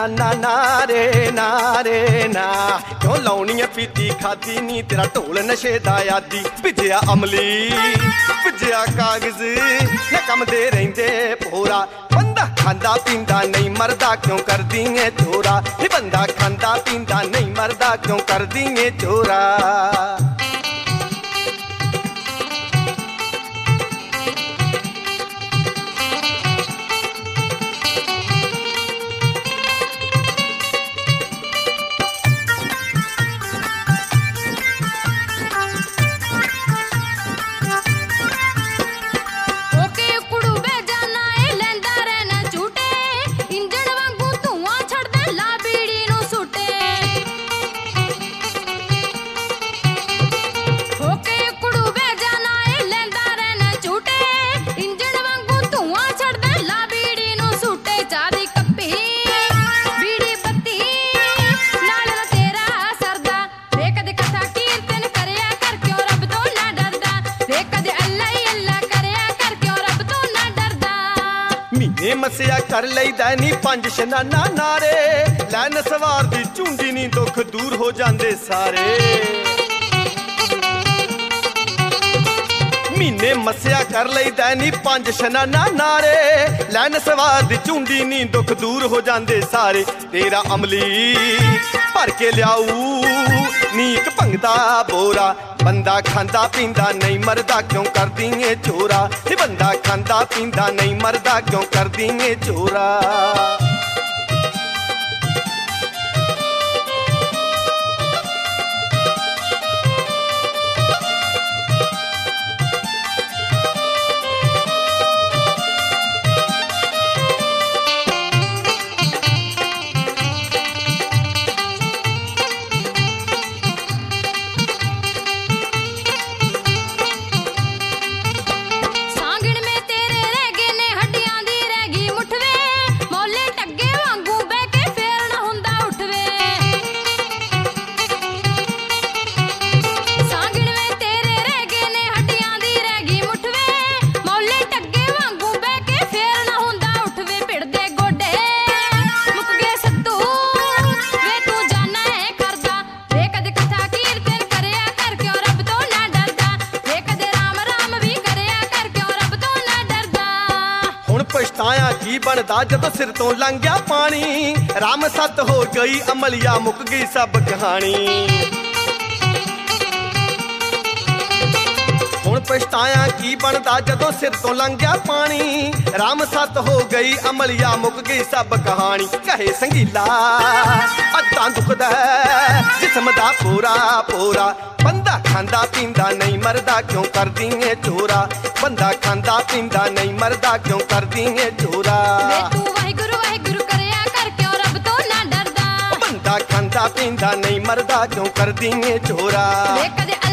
ना नारे नारे ना क्यों लाउनी है पीती खादी नी तेरा ढोल नशे दा यादी भिजया अमली भिजया कागज न कम दे रहिंदे पूरा बंदा खांदा पींदा नहीं मरदा क्यों करदी है चोरा बंदा खांदा पींदा नहीं मरदा क्यों करदी है चोरा मसिया कर लईदा नी पंज शनाना नारे लैन सवार दी झुंडी नी दुख दूर हो जांदे सारे महीने मसिया कर लईदा नी पंज शनाना नारे लैन सवार दी झुंडी नी दुख दूर हो जांदे सारे तेरा अमली भर के लियाऊ नीक भंगदा बोरा बंदा खांदा पींदा नहीं मरदा क्यों करदी है चोरा बंदा खांदा पींदा नहीं मरदा क्यों करदी है चोरा पछताया की बनदा जदों सिर तो लंघ गया पानी राम सत हो गई अमलिया मुक गई सब कहानी हुण पछताया की बनदा जदों सिर तो लंघ गया पानी राम सत हो गई अमलिया मुक गई सब कहानी कहे संगीला अद्दां दुखदा जिस्म दा पूरा पूरा बंदा खांदा पींदा नहीं मरदा क्यों करदी है चोरा बंदा खांदा पींदा नहीं मरदा क्यों करदी है चोरा तू वाहिगुरु वाहिगुरु करया कर क्यों रब तो ना डरदा बंदा खांदा पींदा नहीं मरदा क्यों करदी है चोरा